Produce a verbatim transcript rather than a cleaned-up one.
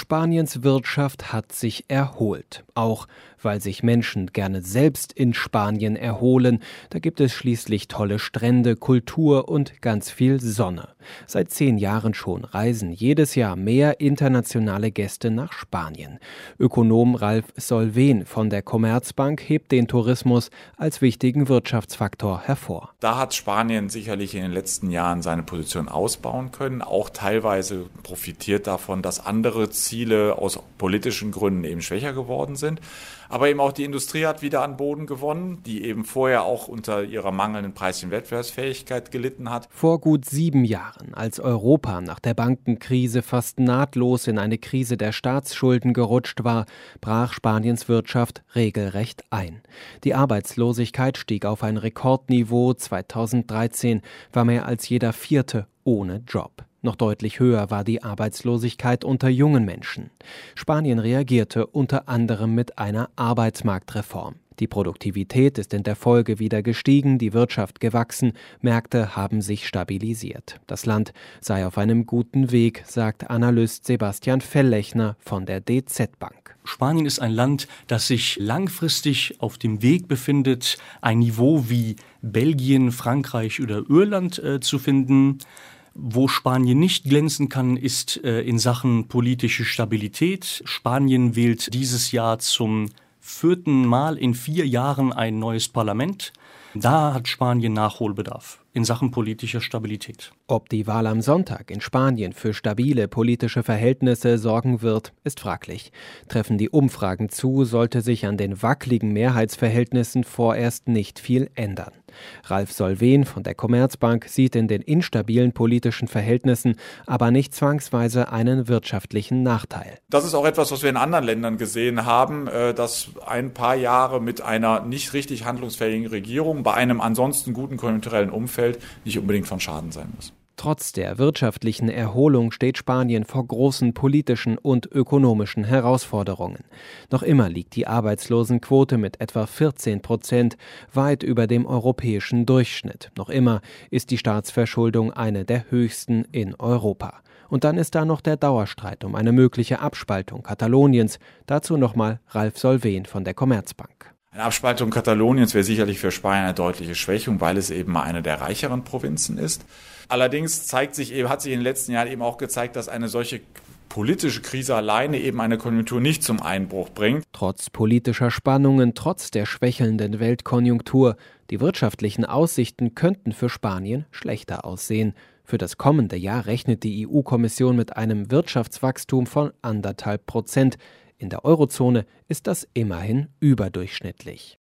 Spaniens Wirtschaft hat sich erholt, auch weil sich Menschen gerne selbst in Spanien erholen. Da gibt es schließlich tolle Strände, Kultur und ganz viel Sonne. Seit zehn Jahren schon reisen jedes Jahr mehr internationale Gäste nach Spanien. Ökonom Ralf Solven von der Commerzbank hebt den Tourismus als wichtigen Wirtschaftsfaktor hervor. Da hat Spanien sicherlich in den letzten Jahren seine Position ausbauen können, auch teilweise profitiert davon, dass andere Ziele aus politischen Gründen eben schwächer geworden sind. Aber eben auch die Industrie hat wieder an Boden gewonnen, die eben vorher auch unter ihrer mangelnden preislichen Wettbewerbsfähigkeit gelitten hat. Vor gut sieben Jahren, als Europa nach der Bankenkrise fast nahtlos in eine Krise der Staatsschulden gerutscht war, brach Spaniens Wirtschaft regelrecht ein. Die Arbeitslosigkeit stieg auf ein Rekordniveau. zweitausenddreizehn war mehr als jeder Vierte ohne Job. Noch deutlich höher war die Arbeitslosigkeit unter jungen Menschen. Spanien reagierte unter anderem mit einer Arbeitsmarktreform. Die Produktivität ist in der Folge wieder gestiegen, die Wirtschaft gewachsen, Märkte haben sich stabilisiert. Das Land sei auf einem guten Weg, sagt Analyst Sebastian Fellechner von der D Z Bank. Spanien ist ein Land, das sich langfristig auf dem Weg befindet, ein Niveau wie Belgien, Frankreich oder Irland äh, zu finden. Wo Spanien nicht glänzen kann, ist äh, in Sachen politische Stabilität. Spanien wählt dieses Jahr zum vierten Mal in vier Jahren ein neues Parlament. Da hat Spanien Nachholbedarf in Sachen politischer Stabilität. Ob die Wahl am Sonntag in Spanien für stabile politische Verhältnisse sorgen wird, ist fraglich. Treffen die Umfragen zu, sollte sich an den wackeligen Mehrheitsverhältnissen vorerst nicht viel ändern. Ralf Solven von der Commerzbank sieht in den instabilen politischen Verhältnissen aber nicht zwangsweise einen wirtschaftlichen Nachteil. Das ist auch etwas, was wir in anderen Ländern gesehen haben, dass ein paar Jahre mit einer nicht richtig handlungsfähigen Regierung bei einem ansonsten guten konjunkturellen Umfeld nicht unbedingt von Schaden sein muss. Trotz der wirtschaftlichen Erholung steht Spanien vor großen politischen und ökonomischen Herausforderungen. Noch immer liegt die Arbeitslosenquote mit etwa vierzehn Prozent weit über dem europäischen Durchschnitt. Noch immer ist die Staatsverschuldung eine der höchsten in Europa. Und dann ist da noch der Dauerstreit um eine mögliche Abspaltung Kataloniens. Dazu nochmal Ralf Solven von der Commerzbank. Eine Abspaltung Kataloniens wäre sicherlich für Spanien eine deutliche Schwächung, weil es eben mal eine der reicheren Provinzen ist. Allerdings zeigt sich eben, hat sich in den letzten Jahren eben auch gezeigt, dass eine solche politische Krise alleine eben eine Konjunktur nicht zum Einbruch bringt. Trotz politischer Spannungen, trotz der schwächelnden Weltkonjunktur, die wirtschaftlichen Aussichten könnten für Spanien schlechter aussehen. Für das kommende Jahr rechnet die E U-Kommission mit einem Wirtschaftswachstum von anderthalb Prozent. In der Eurozone ist das immerhin überdurchschnittlich.